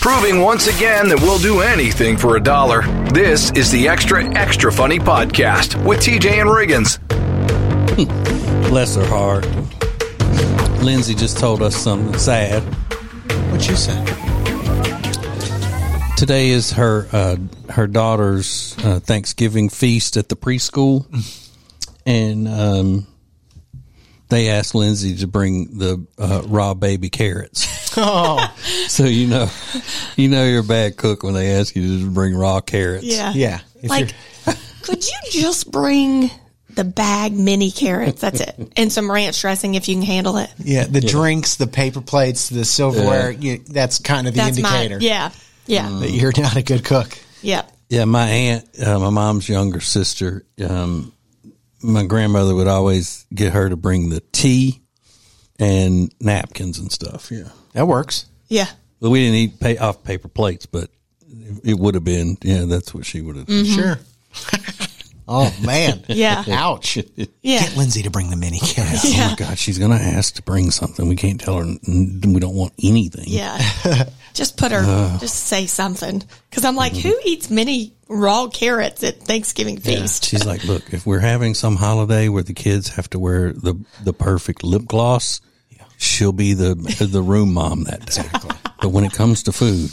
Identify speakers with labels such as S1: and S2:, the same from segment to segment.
S1: proving once again that we'll do anything for $1. This is the Extra Funny Podcast with TJ and Riggins.
S2: Bless her heart. Lindsay just told us something sad.
S3: What'd you say?
S2: Today is her daughter's Thanksgiving feast at the preschool, and they asked Lindsay to bring the raw baby carrots.
S3: Oh,
S2: so you know you're a bad cook when they ask you to bring raw carrots.
S3: yeah.
S4: Could you just bring the bag mini carrots? That's it, and some ranch dressing if you can handle it.
S3: Yeah, the drinks, the paper plates, the silverware. That's kind of the indicator.
S4: Yeah.
S3: That you're not a good cook.
S4: Yep.
S2: Yeah, my aunt, my mom's younger sister, my grandmother would always get her to bring the tea and napkins and stuff. Yeah,
S3: that works.
S4: Yeah.
S2: Well, we didn't eat off paper plates, but it would have been. Yeah, that's what she would have.
S4: Mm-hmm.
S3: Sure. Oh man.
S4: Yeah.
S3: Ouch.
S4: Yeah.
S3: Get Lindsay to bring the mini carrots.
S4: Yeah.
S2: Oh my God, she's gonna ask to bring something. We can't tell her we don't want anything.
S4: Yeah. Just put her. Just say something, because I'm like, who eats mini raw carrots at Thanksgiving feast?
S2: She's like, look, if we're having some holiday where the kids have to wear the perfect lip gloss, she'll be the room mom that day. Exactly. But when it comes to food,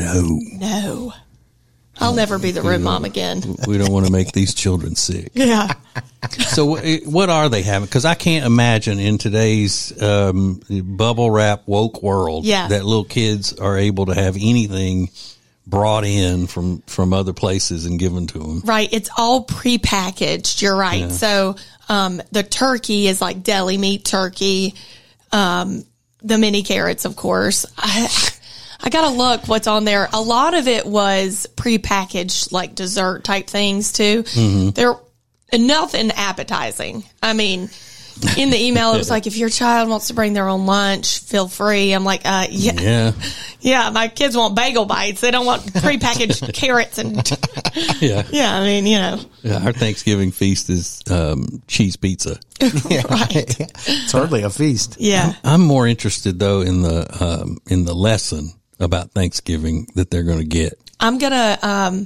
S2: no.
S4: I'll never be the room mom again.
S2: We don't want to make these children sick.
S4: Yeah.
S2: So what are they having? Because I can't imagine in today's bubble wrap woke world that little kids are able to have anything brought in from other places and given to them.
S4: Right. It's all prepackaged. You're right. Yeah. So the turkey is like deli meat turkey. The mini carrots, of course. I got to look what's on there. A lot of it was prepackaged, like dessert type things too. Mm-hmm. They're nothing appetizing. I mean, in the email, it was like, if your child wants to bring their own lunch, feel free. I'm like, yeah, my kids want bagel bites. They don't want prepackaged carrots and I mean,
S2: Yeah, our Thanksgiving feast is cheese pizza.
S4: Right.
S3: It's hardly a feast.
S4: Yeah.
S2: I'm more interested though in the lesson about Thanksgiving that they're going to get.
S4: I'm going to,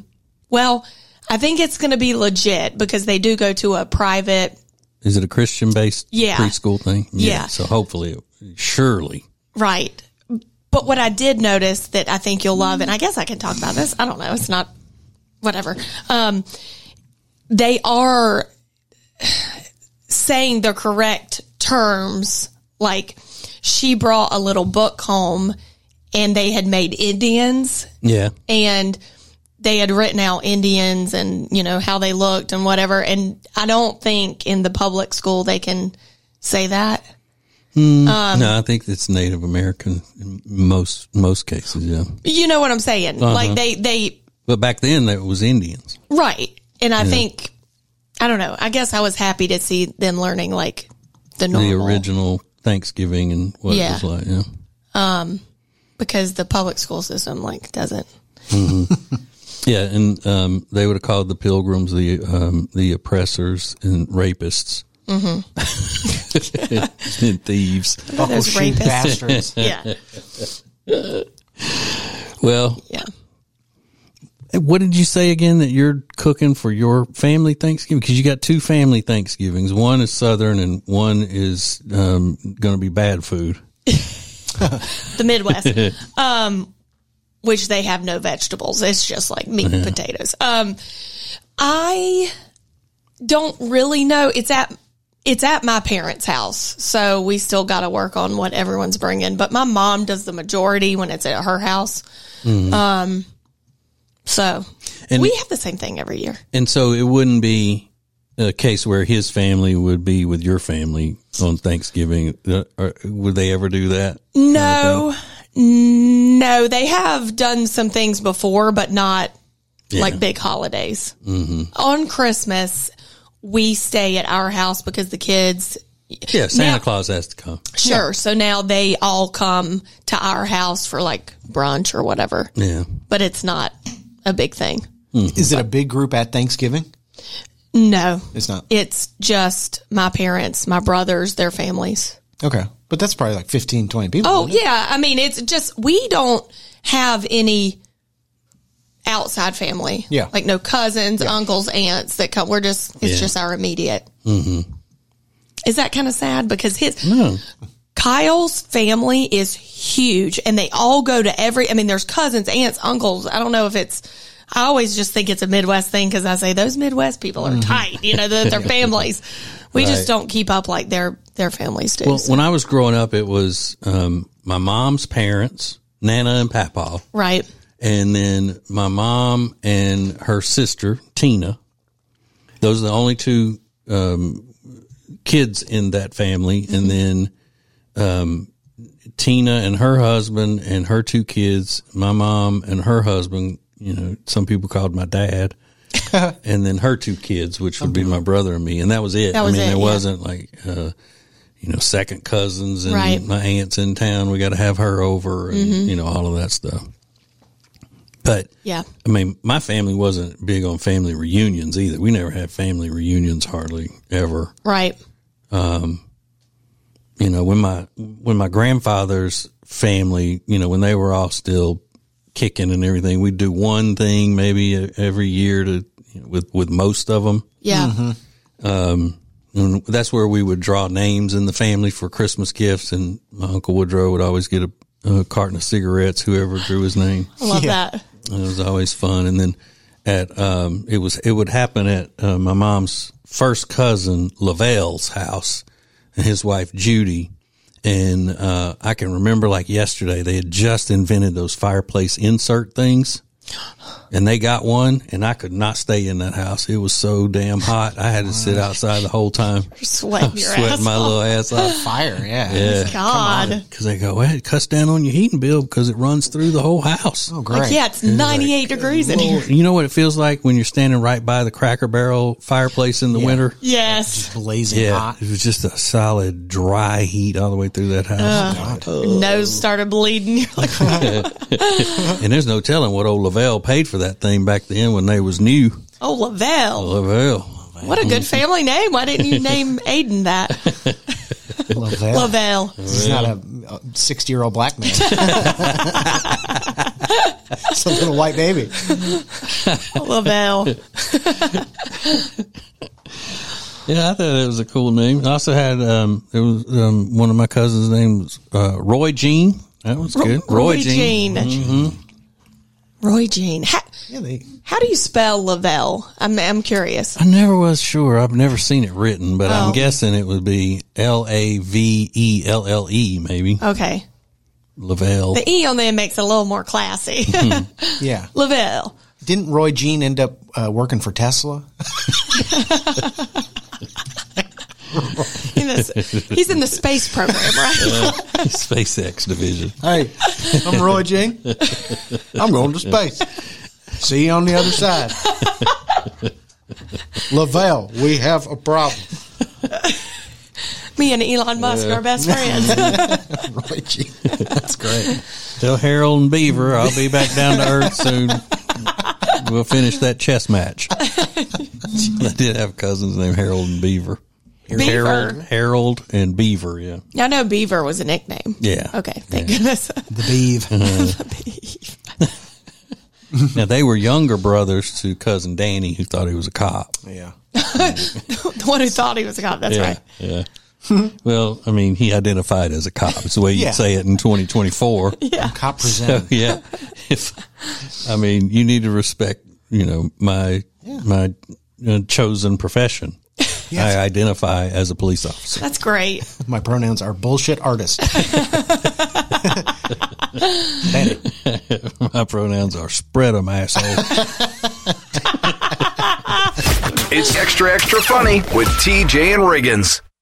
S4: I think it's going to be legit because they do go to a private.
S2: Is it a Christian-based preschool thing?
S4: Yeah.
S2: So hopefully, surely.
S4: Right. But what I did notice that I think you'll love, and I guess I can talk about this. I don't know. It's not, whatever. They are saying the correct terms. Like, she brought a little book home and they had made Indians.
S2: Yeah.
S4: And they had written out Indians and, how they looked and whatever. And I don't think in the public school they can say that.
S2: No, I think it's Native American in most cases, yeah.
S4: You know what I'm saying? Uh-huh. Like they.
S2: But back then it was Indians.
S4: Right. And I think, I don't know, I guess I was happy to see them learning like the
S2: original Thanksgiving and what it was like, yeah.
S4: Because the public school system doesn't.
S2: Mm-hmm. Yeah, and they would have called the Pilgrims the oppressors and rapists. Mm-hmm. And thieves.
S4: Those rapists.
S3: Bastards.
S4: Yeah.
S2: Well.
S4: Yeah.
S2: What did you say again that you're cooking for your family Thanksgiving? Because you got two family Thanksgivings. One is Southern and one is going to be bad food.
S4: The Midwest. Which they have no vegetables. It's just like meat and potatoes. I don't really know. It's at my parents' house, so we still got to work on what everyone's bringing. But my mom does the majority when it's at her house. Mm-hmm. So we have the same thing every year.
S2: And so it wouldn't be a case where his family would be with your family on Thanksgiving. Would they ever do that?
S4: No, they have done some things before, but not like big holidays. Mm-hmm. On Christmas, we stay at our house because the kids.
S2: Yeah, Santa Claus has to come.
S4: Sure. Yeah. So now they all come to our house for like brunch or whatever.
S2: Yeah.
S4: But it's not a big thing.
S3: Mm-hmm. Is it a big group at Thanksgiving?
S4: No.
S3: It's not.
S4: It's just my parents, my brothers, their families.
S3: Okay. But that's probably like 15, 20 people.
S4: Oh, yeah. I mean, it's just, we don't have any outside family.
S3: Yeah.
S4: Like no cousins, uncles, aunts that come. It's just our immediate. Mm-hmm. Is that kind of sad? Because Kyle's family is huge and they all go to there's cousins, aunts, uncles. I don't know if I always just think it's a Midwest thing because I say those Midwest people are tight, their families. We just don't keep up like their families do.
S2: Well, when I was growing up, it was my mom's parents, Nana and Papa.
S4: Right.
S2: And then my mom and her sister, Tina. Those are the only two kids in that family. And then Tina and her husband and her two kids, my mom and her husband, some people called my dad. And then her two kids, which would be my brother and me. And that was it. There wasn't like, second cousins and my aunt's in town. We got to have her over and, all of that stuff. But, my family wasn't big on family reunions either. We never had family reunions hardly ever.
S4: Right.
S2: When my grandfather's family, when they were all still kicking and everything, we'd do one thing maybe every year with most of them.
S4: Yeah.
S2: And that's where we would draw names in the family for Christmas gifts. And my Uncle Woodrow would always get a carton of cigarettes, whoever drew his name.
S4: I love that.
S2: It was always fun. And then it would happen at my mom's first cousin Lavelle's house and his wife Judy. And I can remember like yesterday, they had just invented those fireplace insert things. And they got one, and I could not stay in that house. It was so damn hot. I had to sit outside the whole time.
S4: You're sweating
S2: my little ass off.
S3: Fire,
S2: yeah.
S4: God.
S2: Because they go, it cuts down on your heating bill because it runs through the whole house.
S3: Oh, great.
S4: It's 98 degrees in here.
S2: You know what it feels like when you're standing right by the Cracker Barrel fireplace in the winter?
S4: Yes.
S3: Just blazing hot.
S2: It was just a solid, dry heat all the way through that house.
S4: Nose started bleeding. You're like,
S2: and there's no telling what old Lavelle paid for that thing back then when they was new.
S4: Oh, Lavelle. What a good family name. Why didn't you name Aiden that? Lavelle.
S3: He's not a 60-year-old black man. It's a little white baby.
S4: Lavelle.
S2: Yeah, I thought it was a cool name. I also had, one of my cousins' names, Roy Jean. That was good.
S4: Roy Jean.
S2: Mm-hmm.
S4: Roy Jean. How do you spell Lavelle? I'm curious.
S2: I never was sure. I've never seen it written, but I'm guessing it would be Lavelle, maybe.
S4: Okay.
S2: Lavelle.
S4: The E on there makes it a little more classy.
S3: Yeah.
S4: Lavelle.
S3: Didn't Roy Jean end up working for Tesla?
S4: He's in the space program, right?
S2: SpaceX division.
S3: Hey, I'm Roy Jean. I'm going to space. See you on the other side. Lavelle, we have a problem.
S4: Me and Elon Musk are best friends.
S3: Roy Jean. That's great.
S2: Tell Harold and Beaver I'll be back down to earth soon. We'll finish that chess match. I did have cousins named Harold and Beaver. Harold and Beaver, yeah.
S4: I know Beaver was a nickname.
S2: Yeah.
S4: Okay, thank goodness.
S3: The Beav.
S4: The Beav.
S2: Now, they were younger brothers to cousin Danny, who thought he was a cop.
S3: Yeah.
S4: The one who thought he was a cop, that's right.
S2: Yeah. Well, I mean, he identified as a cop. It's the way you'd say it in 2024.
S4: Yeah.
S3: Cop present.
S2: So, yeah. You need to respect, my chosen profession. Yes. I identify as a police officer.
S4: That's great.
S3: My pronouns are bullshit artist.
S2: My pronouns are spread 'em, asshole.
S1: It's extra funny with TJ and Riggins.